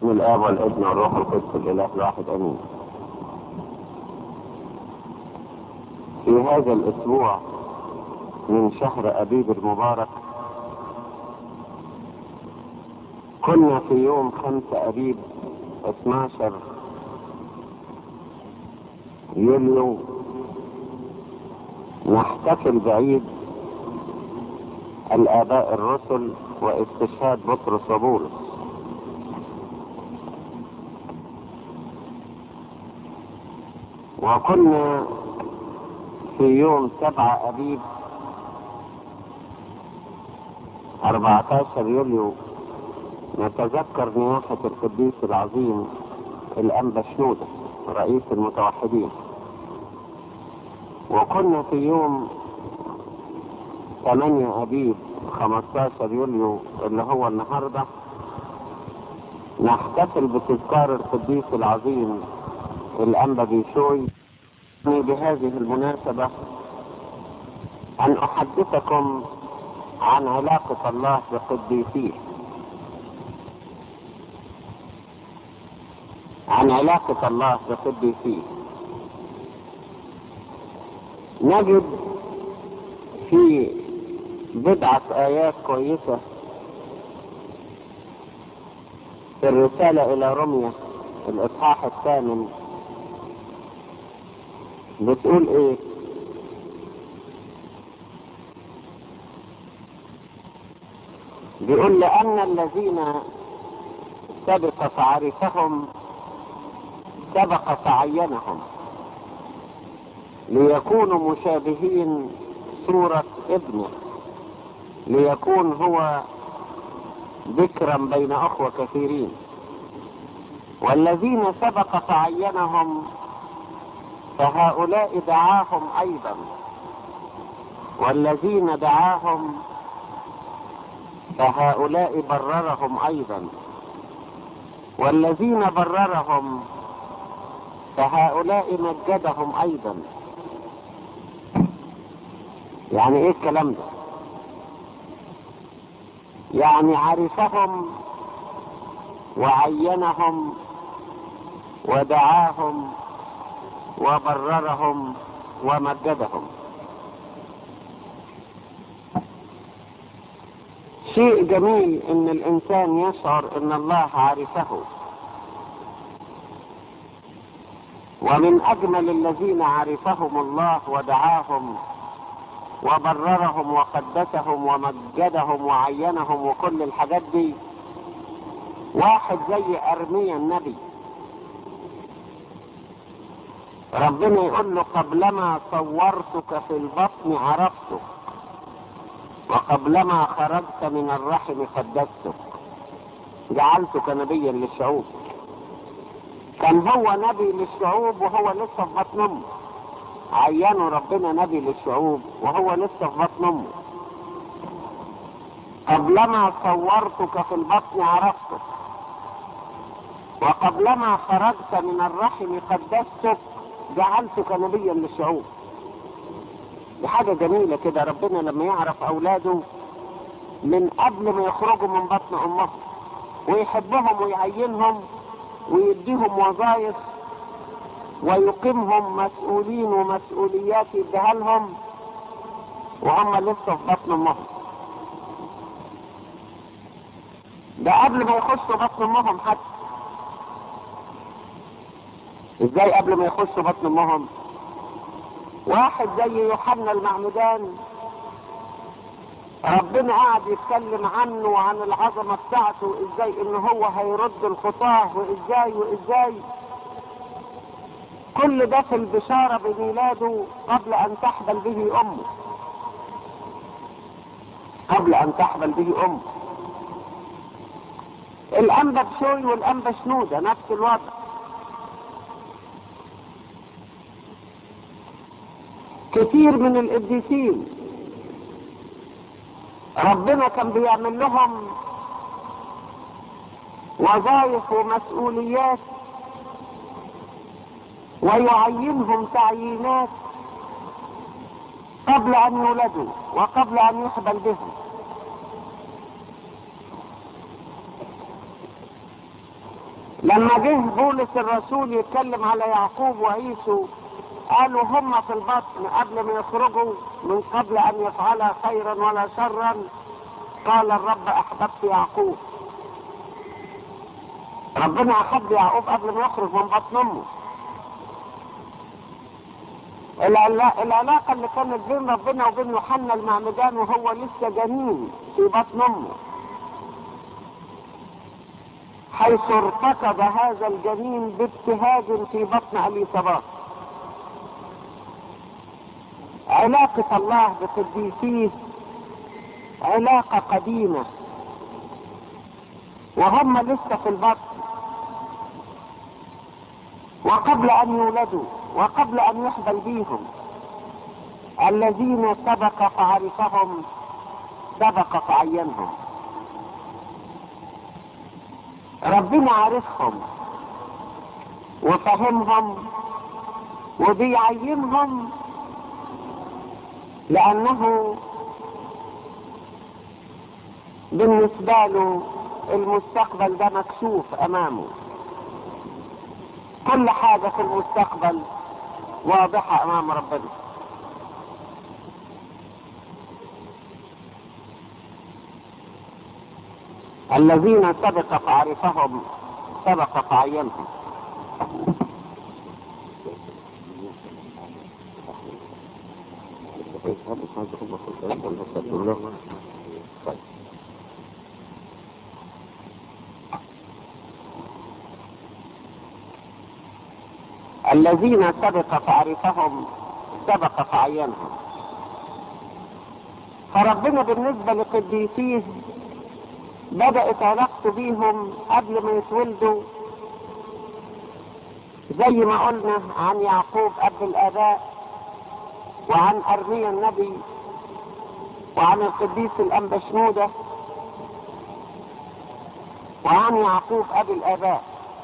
باسم الآب والابن والروح القدس الإله الواحد آمين. في هذا الأسبوع من شهر أبيب المبارك كنا في يوم 5 أبيب 12 يوليو نحتفل بعيد الآباء الرسل واستشهاد بطرس وبولس. وكنا في يوم 7 أبيب 14 يوليو نتذكر نياحة القديس العظيم الأنبا شنودة رئيس المتوحدين. وكنا في يوم 8 أبيب 15 يوليو اللي هو النهاردة نحتفل بتذكار القديس العظيم الأنبا بيشوي. بهذه المناسبة أن أحدثكم عن علاقة الله بقديسيه، عن علاقة الله بقديسيه. نجد في بضعة آيات كويسة في الرسالة إلى روميا الإصحاح 8 بتقول إيه؟ بيقول لأن الذين سبق فعرفهم سبق فعينهم ليكونوا مشابهين صورة ابنه ليكون هو ذكرا بين أخوة كثيرين. والذين سبق فعينهم فهؤلاء دعاهم أيضا، والذين دعاهم فهؤلاء بررهم أيضا، والذين بررهم فهؤلاء مجدهم أيضا. يعني إيه الكلام ده؟ يعني عرفهم وعينهم ودعاهم وبررهم ومجدهم. شيء جميل ان الانسان يشعر ان الله عرفه. ومن اجمل الذين عرفهم الله ودعاهم وبررهم وقدسهم ومجدهم وعينهم وكل الحاجات دي واحد زي أرميا النبي. ربنا يقول له قبلما صورتك في البطن عرفتك، وقبلما خرجت من الرحم قدستك، جعلتك نبيا للشعوب. كان هو نبي للشعوب وهو لسه في بطن امه. عينه ربنا نبي للشعوب وهو لسه في بطن امه. قبلما صورتك في البطن عرفتك، وقبلما خرجت من الرحم قدستك، جعلتك نبيا للشعوب. دي حاجة جميلة كده، ربنا لما يعرف أولاده من قبل ما يخرجوا من بطن أمهم ويحبهم ويعينهم ويديهم وظائف ويقيمهم مسؤولين ومسؤوليات يديها لهم وهم لسه في بطن أمهم. ده قبل ما يخشوا بطن أمهم حتى. ازاي قبل ما يخشوا بطن أمهم؟ واحد زي يوحنا المعمدان ربنا قاعد يتكلم عنه وعن العظمة بتاعته، ازاي ان هو هيرد الخطاه وازاي كل ده في البشارة بميلاده قبل ان تحبل به امه. قبل ان تحبل به امه. الانبا بشوي والانبا شنودة نفس الوضع. كثير من القديسين ربنا كان بيعمل لهم وظائف ومسؤوليات ويعينهم تعيينات قبل ان يولدوا وقبل ان يحبل بهم. لما جه بولس الرسول يتكلم على يعقوب وعيسو قالوا هم في البطن قبل ما يخرجوا من قبل ان يفعلا خيرا ولا شرا، قال الرب احببت يعقوب. ربنا احب يعقوب قبل ما يخرج من بطن امه. العلاقة اللي كانت بين ربنا وبين يوحنا المعمدان وهو لسه جنين في بطن امه، حيث ارتكب هذا الجنين بابتهاج في بطن اليصابات. علاقة الله بقديسيه علاقة قديمة وهم لسه في البطن، وقبل ان يولدوا وقبل ان يحبل بيهم. الذين سبق فعرفهم سبق فعينهم. ربنا عارفهم وفهمهم وبيعينهم، لانه بالنسبة له المستقبل ده مكشوف امامه. كل حاجة في المستقبل واضحة امام ربنا. الذين سبق فعرفهم سبق فعينهم. الذين سبق فعرفهم سبق فعينهم. فربنا بالنسبة لقديسيه بدأت علاقته بيهم قبل ما يتولدوا، زي ما قلنا عن يعقوب أب الآباء، وعن أرميا النبي، وعن القديس الأنبا شنودة، وعن يعقوب أب الآباء.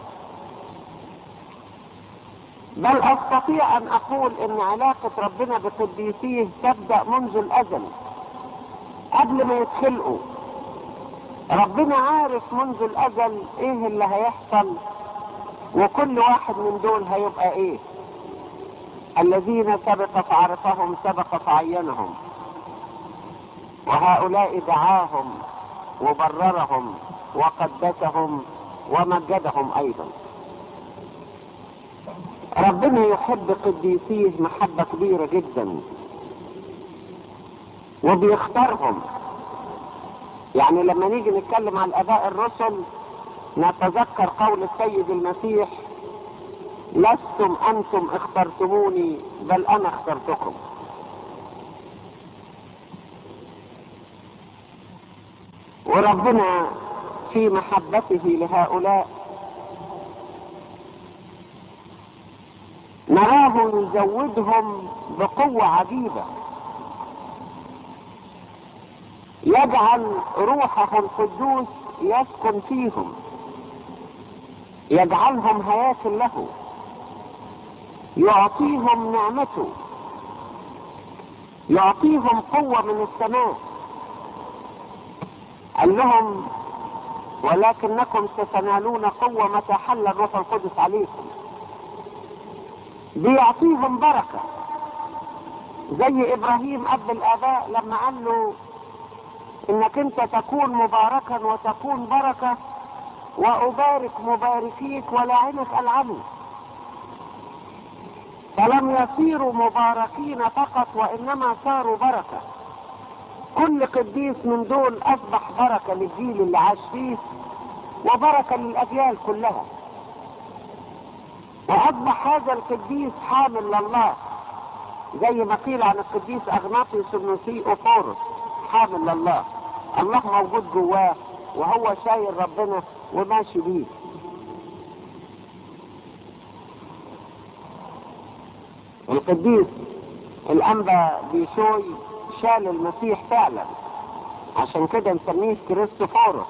بل أستطيع أن أقول إن علاقة ربنا بقديسيه تبدأ منذ الأزل قبل ما يتخلقوا. ربنا عارف منذ الأزل إيه اللي هيحصل، وكل واحد من دول هيبقى إيه. الذين سبق فعرفهم سبق فعينهم، وهؤلاء دعاهم وبررهم وقدسهم ومجدهم أيضا. ربنا يحب قديسيه محبة كبيرة جدا وبيختارهم. يعني لما نيجي نتكلم عن الآباء الرسل نتذكر قول السيد المسيح: لستم أنتم اخترتموني بل أنا اخترتكم. وربنا في محبته لهؤلاء نراه يزودهم بقوة عجيبة، يجعل روحه القدوس يسكن فيهم، يجعلهم هياكل له، يعطيهم نعمته، يعطيهم قوة من السماء. قال لهم: ولكنكم ستنالون قوة متى حل الروح القدس عليكم. بيعطيهم بركة، زي إبراهيم أب الآباء لما قال له: إنك أنت تكون مباركا وتكون بركة، وأبارك مباركيك ولعنك ألعنك. فلم يصيروا مباركين فقط وإنما صاروا بركة. كل قديس من دول أصبح بركة للجيل اللي عاش فيه وبركة للأجيال كلها. وأصبح هذا القديس حامل لله، زي ما قيل عن القديس أغناطيوس النسيء حامل لله. الله موجود جواه وهو شايل ربنا وماشي بيه. القديس الأنبا بيشوي شال المسيح فعلا، عشان كده نسميه كريستوفوروس،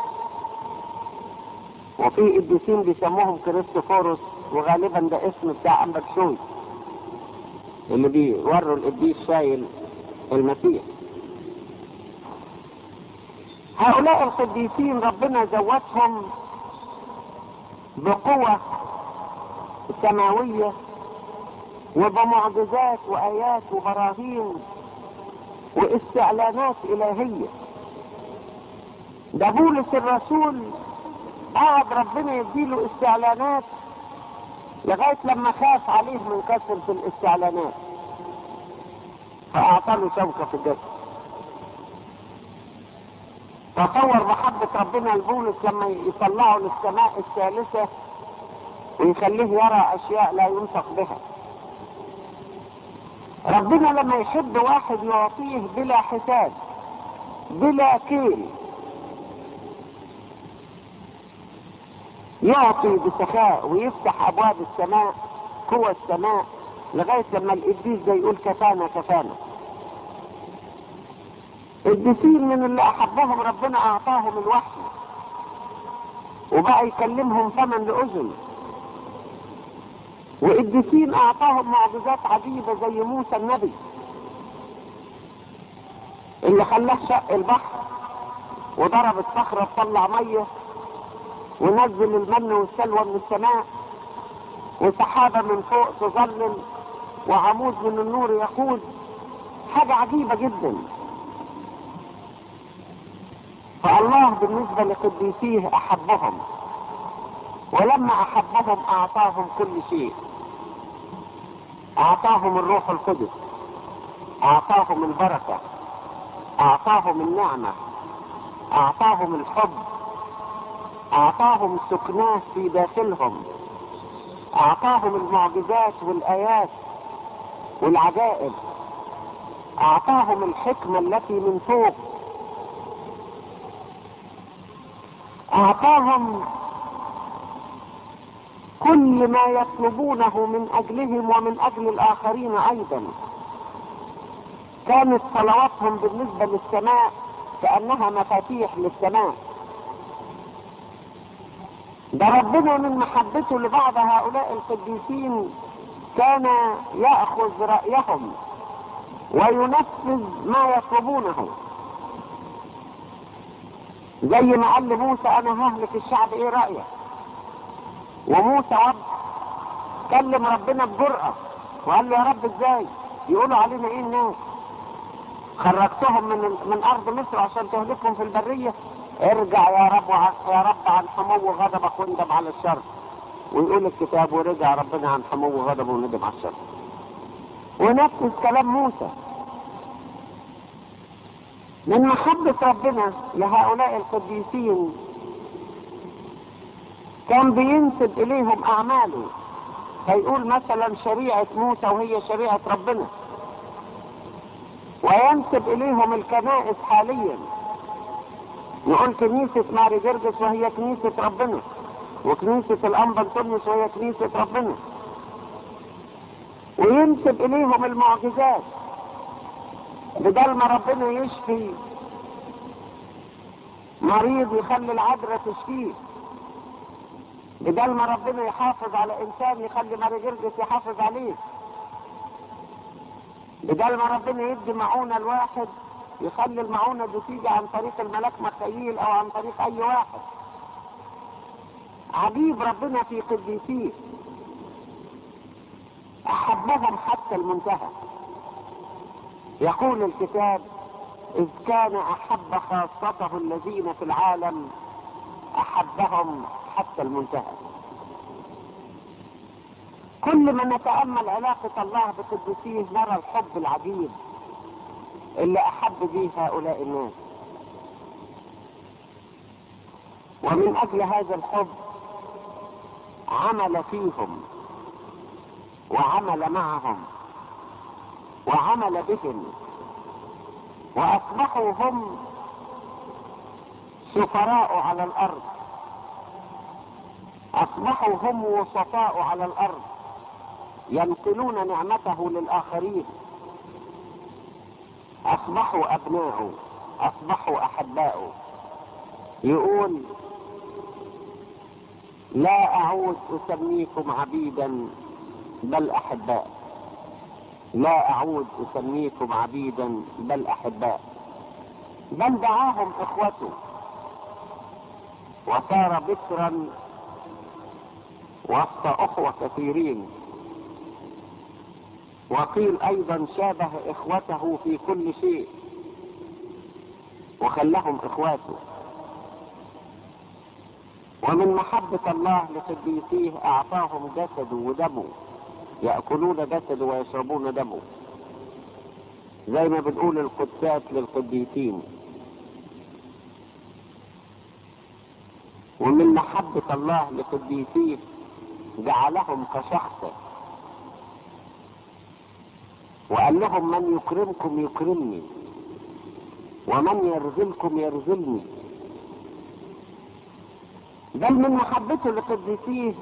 وفي قديسين بيسموهم كريستوفوروس، وغالبا ده اسم بتاع أنبا بيشوي اللي بيوروا القديس شايل المسيح. هؤلاء القديسين ربنا زودهم بقوة سماوية وبمعجزات وآيات وبراهين واستعلانات إلهية. ده بولس الرسول قعد ربنا يديله استعلانات لغاية لما خاف عليه من كثرة الاستعلانات فأعطاله شوكة في الجسد. تصور محبة ربنا لبولس لما يطلعه للسماء الثالثة ويخليه يرى أشياء لا ينطق بها. ربنا لما يحب واحد يعطيه بلا حساب بلا كيل، يعطي بسخاء ويفتح أبواب السماء قوى السماء لغاية لما القديس ده يقول كفانا كفانا. القديسين من اللي أحبهم ربنا أعطاهم الوحي وبقى يكلمهم فمن لأذن، والقديسين أعطاهم معجزات عجيبة زي موسى النبي اللي خلاه شق البحر وضرب الصخرة تطلع مية ونزل المن والسلوى من السماء وسحابة من فوق تظلل وعمود من النور يقود. حاجة عجيبة جدا. فالله بالنسبة لقديسيه أحبهم، ولما أحبهم أعطاهم كل شيء. أعطاهم الروح القدس، أعطاهم البركة، أعطاهم النعمة، أعطاهم الحب، أعطاهم سكناه في داخلهم، أعطاهم المعجزات والآيات والعجائب، أعطاهم الحكمة التي من فوق، أعطاهم كل ما يطلبونه من أجلهم ومن أجل الآخرين أيضا. كانت صلواتهم بالنسبة للسماء كأنها مفاتيح للسماء. ده ربنا من محبته لبعض هؤلاء القديسين كان يأخذ رأيهم وينفذ ما يطلبونه، زي ما قال لموسى أنا ههلك الشعب، إيه رأيك؟ وموسى كلم ربنا بجرأة وقال له يا رب ازاي يقولوا علينا ايه الناس؟ خرجتهم من ارض مصر عشان تهلكهم في البرية. ارجع يا رب عن حمو غضبك واندم على الشر. ويقول الكتاب ورجع ربنا عن حمو غضبه وندم على الشر ونفذ كلام موسى. من محبة ربنا لهؤلاء القديسين كان بينسب اليهم اعماله، فيقول مثلا شريعة موسى وهي شريعة ربنا، وينسب اليهم الكنائس حاليا، نقول كنيسة ماري جرجس وهي كنيسة ربنا، وكنيسة الأنبا انطونيوس وهي كنيسة ربنا، وينسب اليهم المعجزات بدل ما ربنا يشفي مريض يخلي العذراء تشفيه، بدل ما ربنا يحافظ على انسان يخلي ماري جرجس يحافظ عليه، بدل ما ربنا يدي معونة الواحد يخلي المعونة دي تيجي عن طريق الملاك مخيل او عن طريق اي واحد. عجيب ربنا في قديسيه، احبهم حتى المنتهى. يقول الكتاب اذ كان احب خاصته الذين في العالم احبهم حتى المنتهى. كل ما نتأمل علاقة الله بقدسيه نرى الحب العجيب اللي احب به هؤلاء الناس، ومن اجل هذا الحب عمل فيهم وعمل معهم وعمل بهم، واصبحوا هم سفراء على الارض، اصبحوا هم وسطاء على الارض ينقلون نعمته للاخرين، اصبحوا ابناءه، اصبحوا احباءه. يقول لا اعود اسميكم عبيدا بل احباء، لا اعود اسميكم عبيدا بل احباء، بل دعاهم اخوته وصار بكرا وسط اخوة كثيرين. وقيل ايضا شابه اخوته في كل شيء وخلهم اخواته. ومن محبة الله لقديسيه اعطاهم جسده ودمه، يأكلون جسده ويشربون دمه، زي ما بنقول القدسات للقديسين. ومن محبة الله لقديسيه جعلهم كشخصه، وقال لهم من يكرمكم يكرمني ومن يرذلكم يرذلني. بل من محبته لقديسيه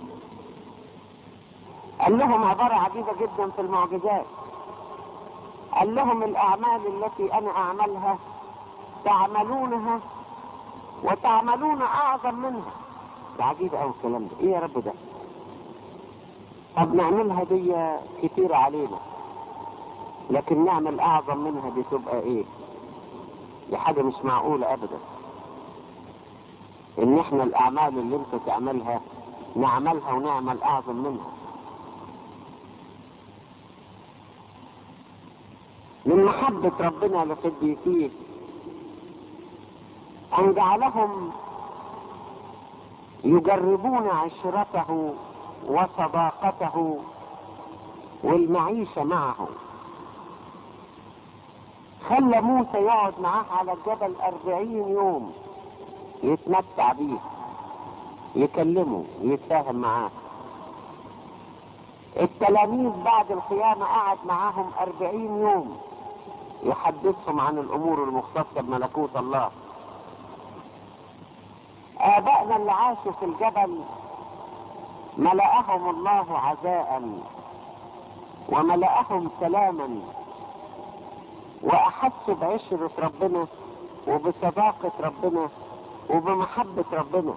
قال لهم عبارة عجيبة جدا في المعجزات. قال لهم الأعمال التي أنا أعملها تعملونها وتعملون أعظم منها. ده عجيب أوي الكلام ده. إيه يا رب ده؟ طب نعملها دي كتير علينا، لكن نعمل أعظم منها دي تبقى إيه؟ دي حاجة مش معقولة أبدا، إن إحنا الأعمال اللي أنت تعملها نعملها ونعمل أعظم منها. من محبة ربنا لقديسيه أن جعلهم يجربون عشرته وصداقته والمعيشة معه. خلى موسى يقعد معاه على الجبل 40 يوم يتمتع بيه، يكلمه، يتفاهم معاه. التلاميذ بعد القيامة قعد معاهم 40 يوم يحدثهم عن الأمور المختصة بملكوت الله. آبائنا اللي عاشوا في الجبل ملأهم الله عزاء وملأهم سلاما، وأحسوا بعشرة ربنا وبصداقة ربنا وبمحبة ربنا.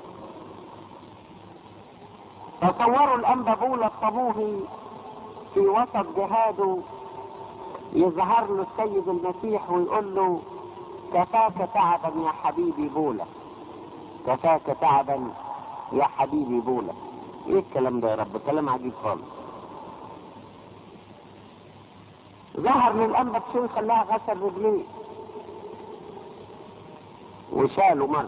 تصوروا الأنبا بولا الطموحي في وسط جهاده يظهر له السيد المسيح ويقول له كفاك تعبا يا حبيبي بولا، كفاك تعبا يا حبيبي بولا. ايه الكلام ده يا رب؟ كلام عجيب خالص. ظهر للأنبا بشوي خلاها غسل رجليه وشاله مرة.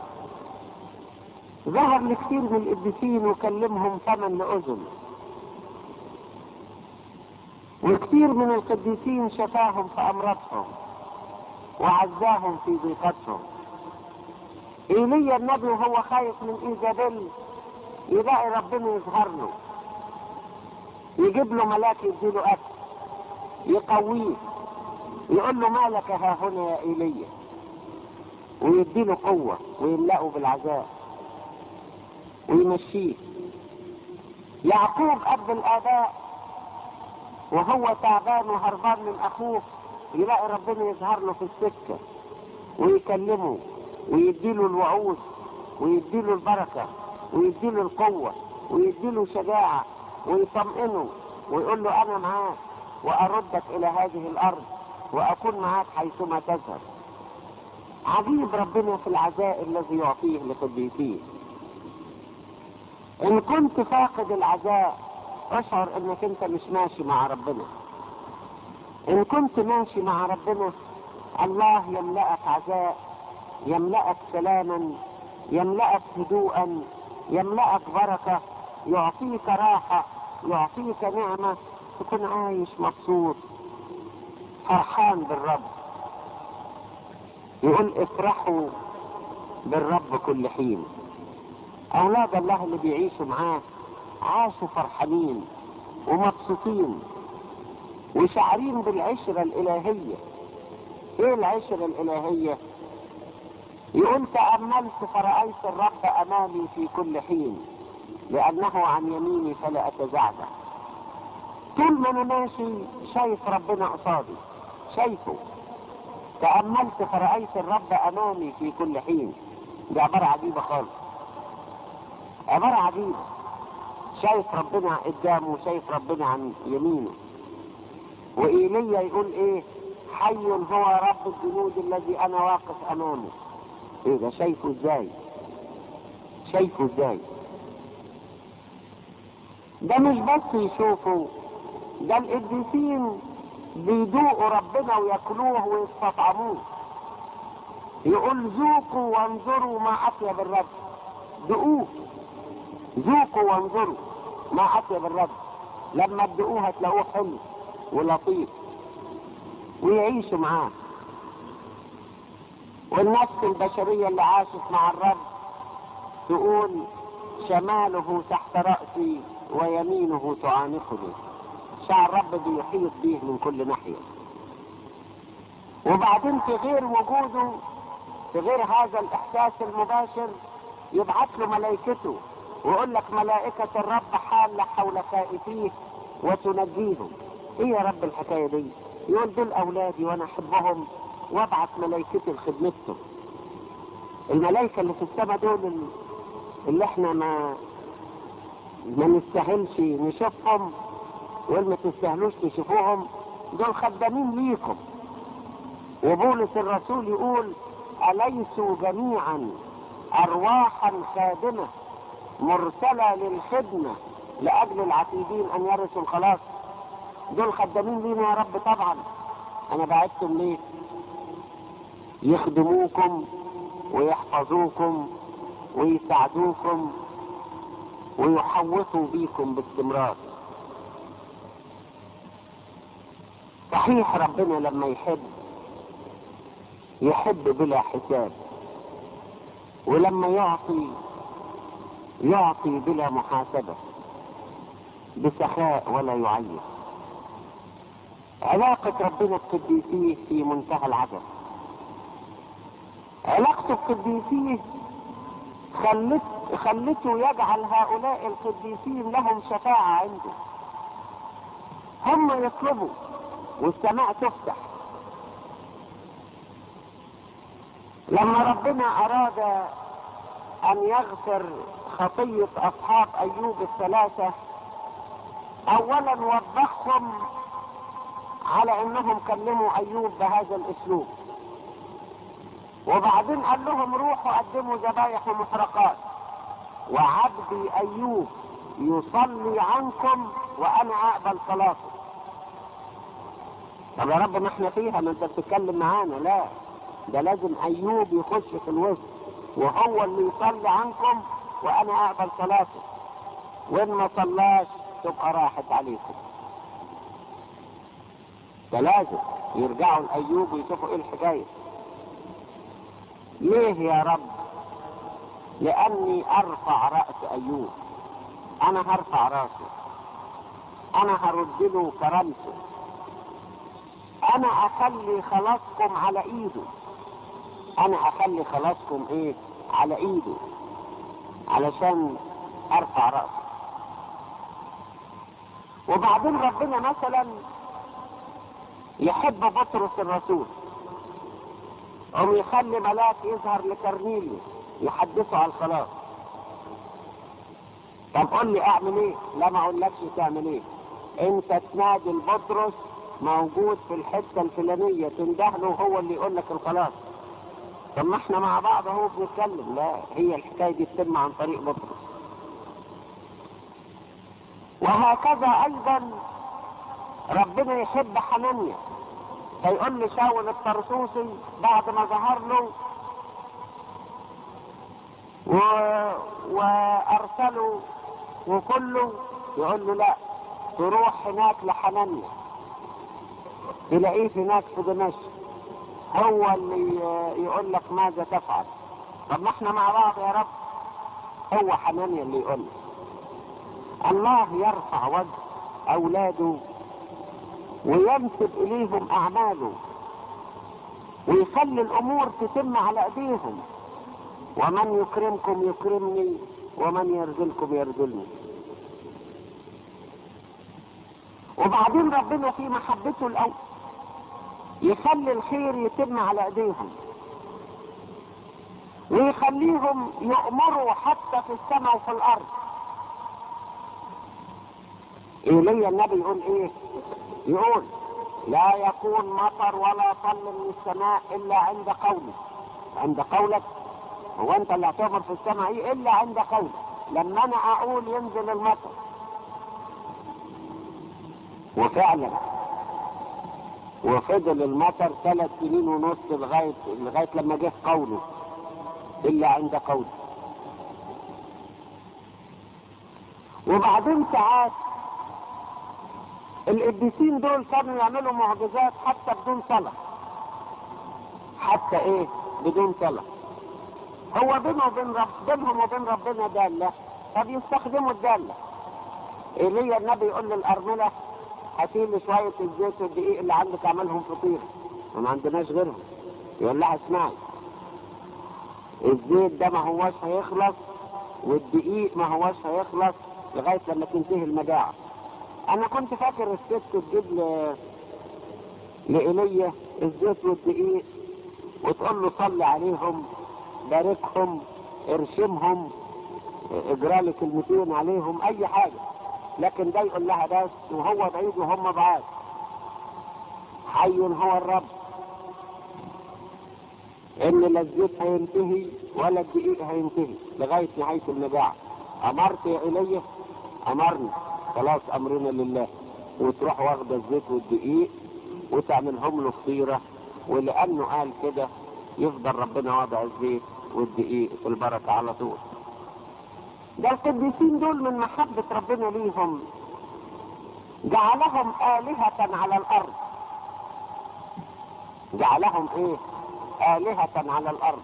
ظهر لكثير من القديسين وكلمهم فمن لأذن، وكثير من القديسين شفاهم في أمراضهم وعزاهم في ضيقتهم. إيليا النبي وهو خايف من إيزابيل يلاقي ربنا يظهر له، يجيب له ملاك يديله أكل يقويه، يقول له مالك ها هنا يا إيليا، ويديله قوة ويملأه بالعزاء ويمشيه. يعقوب أب الآباء وهو تعبان وهربان من أخوه يلاقي ربنا يظهر له في السكة ويكلمه ويديله الوعود ويديله البركة ويديله القوة ويديله شجاعة ويطمئنه ويقول له أنا معاك وأردك إلى هذه الأرض وأكون معاك حيثما تذهب. عجيب ربنا في العزاء الذي يعطيه لقديسيه. إن كنت فاقد العزاء اشعر انك انت مش ماشي مع ربنا. ان كنت ماشي مع ربنا الله يملأك عزاء، يملأك سلاما، يملأك هدوءا، يملأك بركة، يعطيك راحة، يعطيك نعمة، تكون عايش مبسوط فرحان بالرب. يقول افرحوا بالرب كل حين. اولاد الله اللي بيعيشوا معاه عاشوا فرحانين ومبسوطين وشعرين بالعشرة الإلهية. ايه العشرة الإلهية؟ يقول تأملت فرأيت الرب أمامي في كل حين لأنه عن يميني فلا أتزعزع. طول ما أنا ماشي شايف ربنا قصادي، شايفه. تأملت فرأيت الرب أمامي في كل حين. دي عبارة عجيبة خالص، عبارة عجيبة. شايف ربنا قدامه، شايف ربنا عن يمينه. وإيليا يقول ايه؟ حي هو رب الجنود الذي انا واقف امامه. ايه ده؟ شايفه ازاي؟ شايفه ازاي؟ ده مش بس يشوفوا، ده القديسين بيدوقوا ربنا وياكلوه ويستطعموه. يقول ذوقوا وانظروا ما اطيب الرب. ذوقوه، ذوقوا وانظروا ما اطيب الرب. لما تدوقوه هتلاقوه حلو ولطيف ويعيشوا معاه. والنفس البشرية اللي عاشت مع الرب تقول شماله تحت رأسي ويمينه تعانقني. شعر الرب بيحيط به من كل ناحية. وبعدين في غير وجوده، في غير هذا الإحساس المباشر، يبعث له ملائكته ويقول لك ملائكة الرب حالة حول خائفيه وتنجيهم. ايه يا رب الحكاية دي؟ يقول دول أولادي وأنا أحبهم وابعث ملائكتي لخدمتهم. الملائكة اللي في السماء دول اللي احنا ما نستاهلش نشوفهم، واللي ما تستاهلوش تشوفوهم، دول خدامين ليكم. وبولس الرسول يقول أليسوا جميعا أرواحا خادمة مرسلة للخدمة لأجل العتيدين أن يرثوا الخلاص. دول خدامين لينا يا رب طبعا. أنا بعتهم ليه؟ يخدموكم ويحفظوكم ويساعدوكم ويحوطوا بيكم باستمرار. صحيح ربنا لما يحب بلا حساب، ولما يعطي بلا محاسبة، بسخاء ولا يعير. علاقة ربنا بقديسيه في منتهى العجب. علاقته بقديسيه خلته يجعل هؤلاء القديسين لهم شفاعة عنده. هم يطلبوا والسماء تفتح. لما ربنا أراد أن يغفر خطية أصحاب أيوب الثلاثة، أولا وبخهم على أنهم كلموا أيوب بهذا الأسلوب، وبعدين قال لهم روحوا قدموا ذبايح ومحرقات وعبدي أيوب يصلي عنكم وأنا أقبل صلاته. طب يا رب ما احنا فيها، ما انت بتتكلم معانا. لا، ده لازم أيوب يخش في الوسط وهو اللي يصلي عنكم وأنا أقبل صلاته، وإن ما صلاش تبقى راحت عليكم. فلازم يرجعوا لأيوب ويشوفوا ايه الحكاية. ليه يا رب؟ لأني أرفع رأس أيوب. أنا هرفع رأسه، أنا هرد له كرامته، أنا أخلي خلاصكم على إيده. أنا أخلي خلاصكم إيه؟ على إيده، علشان أرفع رأسه. وبعدين ربنا مثلا يحب بطرس الرسول، يخلي ملاك يظهر لكرنيليوس يحدثه على الخلاص. طب قول لي اعمل ايه؟ لا، ما اقولكش تعمل ايه. انت تنادي بطرس موجود في الحته الفلانيه، تندهله وهو اللي يقول لك الخلاص. طب ما احنا مع بعض اهو بنتكلم. لا، هي الحكايه دي تتم عن طريق بطرس. وهكذا ايضا ربنا يحب حنانيا، فيقول لي شاول الطرسوسي بعد ما ظهر له وارسله وكله، يقول له لا، تروح هناك لحنانيا تلاقيه هناك في دمشق، هو اللي يقول لك ماذا تفعل. طب ما احنا مع بعض يا رب. هو حنانيا اللي يقول لك. الله يرفع وجه اولاده وينسب اليهم اعماله ويخلي الامور تتم على ايديهم. ومن يكرمكم يكرمني ومن يرذلكم يرذلني. وبعدين ربنا في محبته الاول يخلي الخير يتم على ايديهم ويخليهم يؤمروا حتى في السماء وفي الارض. ايليا النبي يقول ايه؟ يقول لا يكون مطر ولا طل من السماء الا عند قولك. عند قولك؟ هو انت اللي هتؤمر في السماء ايه الا عند قولك؟ لما انا اقول ينزل المطر. وفعلا وفضل المطر 3 سنين ونص لغاية لما جه قوله إلا عند قوله. وبعدين ساعات القديسين دول كانوا يعملوا معجزات حتى بدون صلاة. حتى ايه؟ بدون صلاة. هو بينهم وبين ربنا دالة، فبيستخدموا الدالة. ايليا النبي يقول للأرملة هاتيلي شوية الزيت والدقيق اللي عندك اعملهم فطير، وما عندناش غيرهم. يقول لها اسمعي، الزيت ده ما هواش هيخلص والدقيق ما هواش هيخلص لغاية لما تنتهي المجاعة. انا كنت فاكر الست تجيب لإيليا الزيت والدقيق وتقول له صلي عليهم، باركهم، ارشمهم، اجرالي كلمتين عليهم، اي حاجة. لكن ده يقول لها بس وهو بعيد وهم بعاد، حي هو الرب، ان لا الزيت هينتهي ولا الدقيق هينتهي لغاية نهاية المجاعة. امرت يا إيليا؟ امرني، خلاص امرنا لله. وتروح واخدة الزيت والدقيق وتعملهم له فطيرة، ولانه قال كده يفضل ربنا وضع الزيت والدقيق في البركة على طول. ده القديسين دول من محبة ربنا ليهم جعلهم آلهة على الأرض. جعلهم ايه؟ آلهة على الأرض.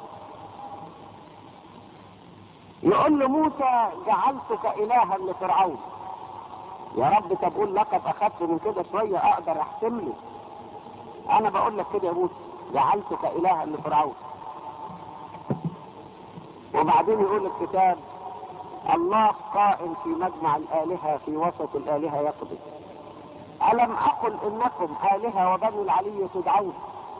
يقول له موسى جعلتك إلها لفرعون. يا رب تقول لقد أخذت من كده شوية أقدر أحسم لي. أنا بقول لك كده يا موسى جعلتك إلها لفرعون. وبعدين يقول الكتاب الله قائم في مجمع الآلهة في وسط الآلهة يقضي. ألم أقل إنكم آلهة وبني العلي تدعون.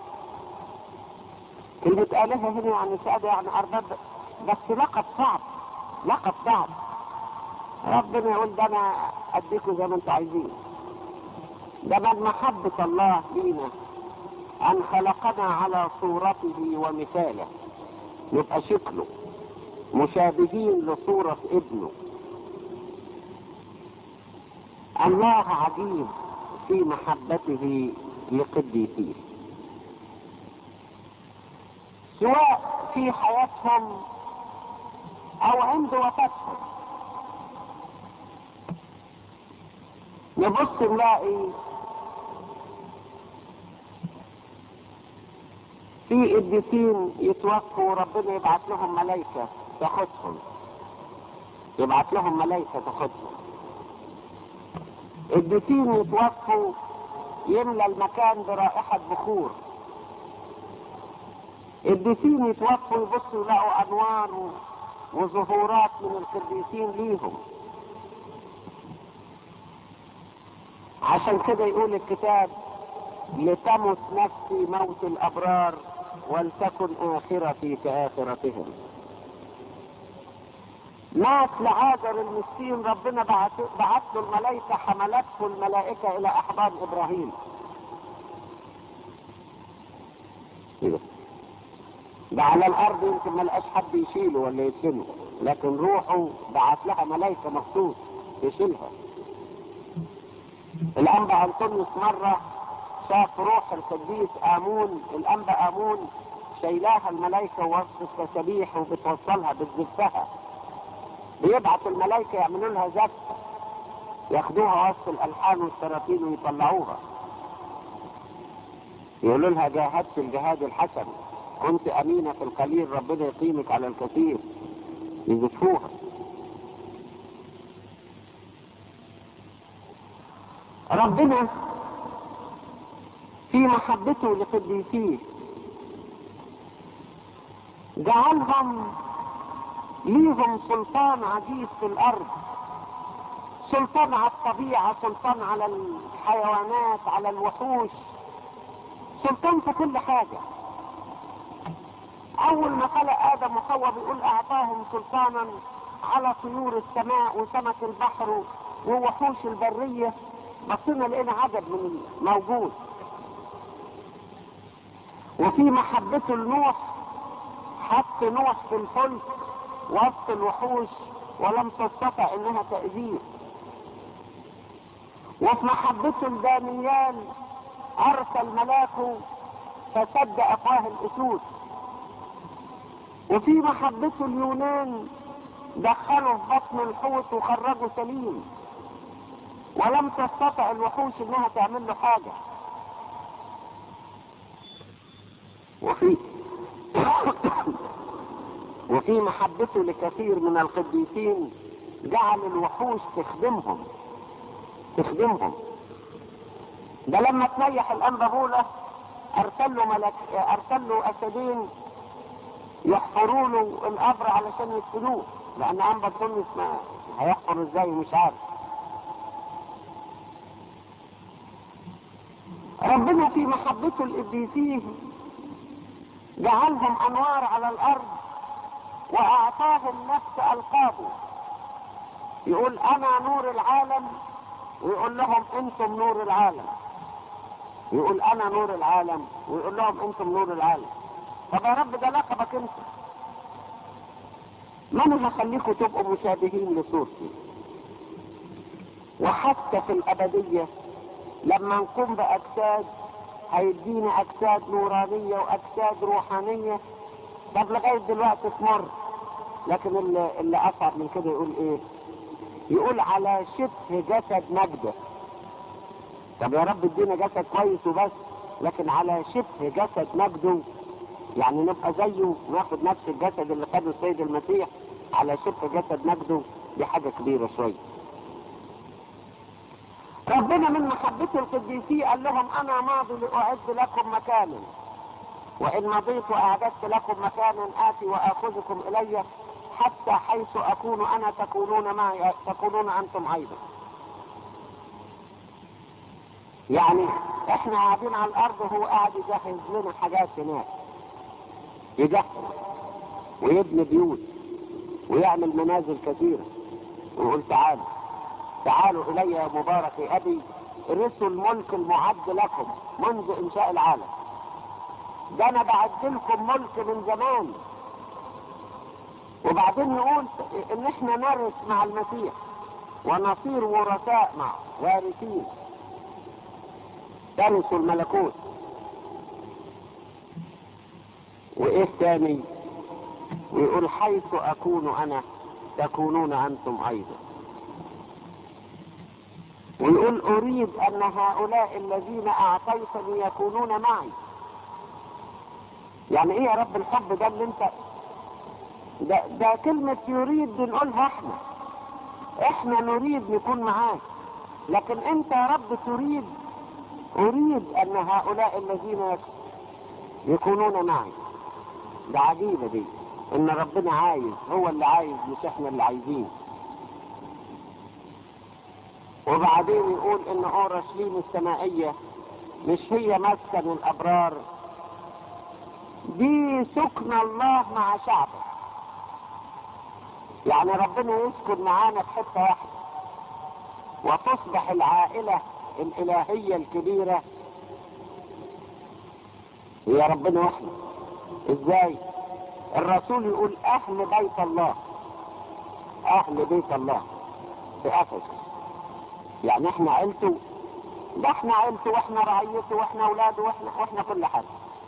كلمة آلهة هنا يعني سادة، يعني أرباب، بس لقب صعب، لقب صعب. ربنا يقول ده أنا أديكم زي ما أنتم عايزين. ده من محبة الله لينا أن خلقنا على صورته ومثاله، نبقى شكله مشابهين لصورة ابنه. الله عجيب في محبته لقديسيه، سواء في حياتهم او عند وفاتهم. نبص نلاقي في قديسين يتوفوا وربنا يبعت لهم ملائكة تاخدهم، يبعت لهم ملائكة تاخدهم. قديسين يتوفوا يملى المكان برائحة بخور. قديسين يتوفوا يبصوا يلاقوا انوار وظهورات من القديسين ليهم. عشان كده يقول الكتاب لتمت نفسي موت الابرار ولتكن اخرتي كاخرتهم. مات لعازر المسكين، ربنا بعت له الملائكة، حملته الملائكة الى احضان ابراهيم. ده على الارض يمكن ما لقاش حد يشيله ولا يدفنه، لكن روحه بعت لها ملائكة مخصوص تشيلها. الانبا انطونيوس مرة شاف روح القديس امون، الانبا امون شايلاها الملائكة وسط التسابيح وبتوصلها بتزفها. بيبعت الملائكة يعملوا لها زفة، ياخدوها وسط الالحان والتراتيل ويطلعوها، يقولوا لها جاهدت الجهاد الحسن، كنت امينة في القليل ربنا يقيمك على الكثير، يزفوها. ربنا في محبته لقديسيه جعلهم ليهم سلطان عجيب في الارض، سلطان على الطبيعة، سلطان على الحيوانات، على الوحوش، سلطان في كل حاجة. اول ما خلق ادم وحواء بيقول اعطاهم سلطانا على طيور السماء وسمك البحر ووحوش البرية. بصينا لقينا عدد من موجود. وفي محبته لنوح حط نوح في الفلك وسط الوحوش ولم تستطع انها تأذيه. وفي محبته لدانيال ارسل ملاكه فسد افواه الاسود. وفي محبته اليونان دخله في بطن الحوت وخرجه سليم، ولم تستطع الوحوش انها تعمل له حاجه. وفي محبته لكثير من القديسين جعل الوحوش تخدمهم. ده لما تنيح الانبا بولا ارسل له اسدين يحفروا له القبر علشان يدفنوه، لان انبا تونس ما هيحفر ازاي مش عارف. ربنا في محبته القديسين جعلهم انوار على الارض واعطاهم نفس القابه. يقول انا نور العالم، ويقول لهم انتم نور العالم. يقول انا نور العالم ويقول لهم انتم نور العالم. طب يا رب ده لقبك انت، ما انا هخليكم تبقوا مشابهين لصورتي. وحتى في الابديه لما نقوم باجساد هيدينا اجساد نورانيه واجساد روحانيه. طب لغايه دلوقتي تمر، لكن اللي اصعب من كده يقول ايه؟ يقول على شبه جسد مجده. طب يا رب ادينا جسد كويس وبس، لكن على شبه جسد مجده، يعني نبقى زيه وناخد نفس الجسد اللي خده السيد المسيح على شبه جسد مجده. دي حاجه كبيره شويه. ربنا من محبته القديسين قال لهم انا ماضي لاعد لكم مكانا، وان مضيت واعددت لكم مكانا اتي واخذكم الي، حتى حيث اكون انا تكونون معي تكونون انتم ايضا. يعني احنا قاعدين على الارض وهو قاعد يجهز لنا حاجات هناك، يجهز ويبني بيوت ويعمل منازل كثيره، ويقول تعالوا الي يا مبارك ابي ارثوا الملك المعد لكم منذ انشاء العالم. ده انا بعد لكم ملك من زمان. وبعدين يقول ان احنا نرث مع المسيح ونصير ورثاء معه، وارثين ترثوا الملكوت. وايه تاني؟ ويقول حيث اكون انا تكونون انتم ايضا. ويقول اريد ان هؤلاء الذين اعطيتني يكونون معي. يعني ايه يا رب الحب ده اللي انت ده كلمة يريد بنقولها احنا نريد نكون معاك، لكن انت يا رب تريد. اريد ان هؤلاء الذين يكونون معي. ده عجيبة دي، ان ربنا عايز، هو اللي عايز مش احنا اللي عايزين. وبعدين يقول ان اورشليم السمائية مش هي مسكن الابرار، دي سكن الله مع شعبه. يعني ربنا يسكن معانا في حته واحده، وتصبح العائله الالهيه الكبيره هي ربنا واحنا. ازاي؟ الرسول يقول اهل بيت الله، اهل بيت الله في افسس. يعني احنا عيلته، ده احنا عيلته واحنا رعيته واحنا اولاده واحنا كل حاجه،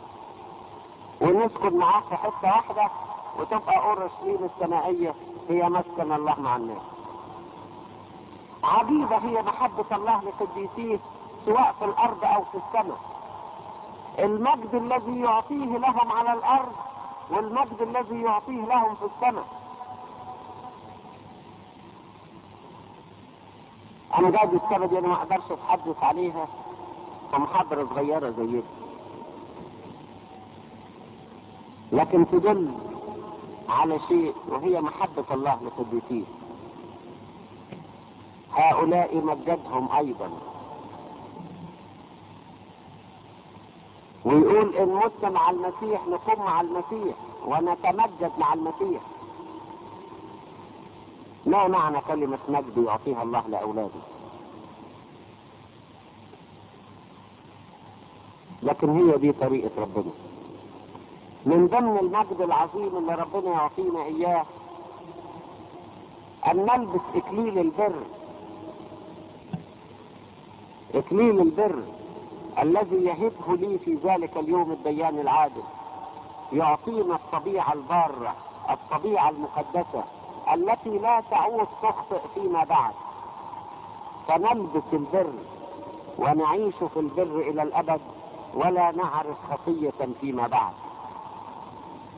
ونسكن معاه في حته واحده، وتبقى اورشليم السمائيه هي مسكن الله مع الناس. عجيبه هي محبه الله لقديسيه سواء في الارض او في السماء. المجد الذي يعطيه لهم على الارض والمجد الذي يعطيه لهم في السماء. انا جايب السبب دي انا ما اقدرش اتحدث عليها في محاضره صغيره زي دي، لكن تدل على شيء، وهي محبه الله لقديسيه. هؤلاء مجدهم ايضا، ويقول ان مت مع المسيح نقوم مع المسيح ونتمجد مع المسيح. ما معنى كلمة مجد يعطيها الله لأولاده؟ لكن هي دي طريقة ربنا. من ضمن المجد العظيم اللي ربنا يعطينا إياه أن نلبس إكليل البر. إكليل البر الذي يهبه لي في ذلك اليوم الديان العادل، يعطينا الطبيعة البارة، الطبيعة المقدسة التي لا تعود تخطئ فيما بعد، فنلبس البر ونعيش في البر إلى الأبد ولا نعرف خطية فيما بعد.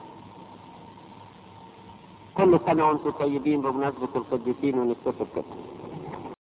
كل سنة وانتم طيبين بمناسبة القديسين، ونتفق كده.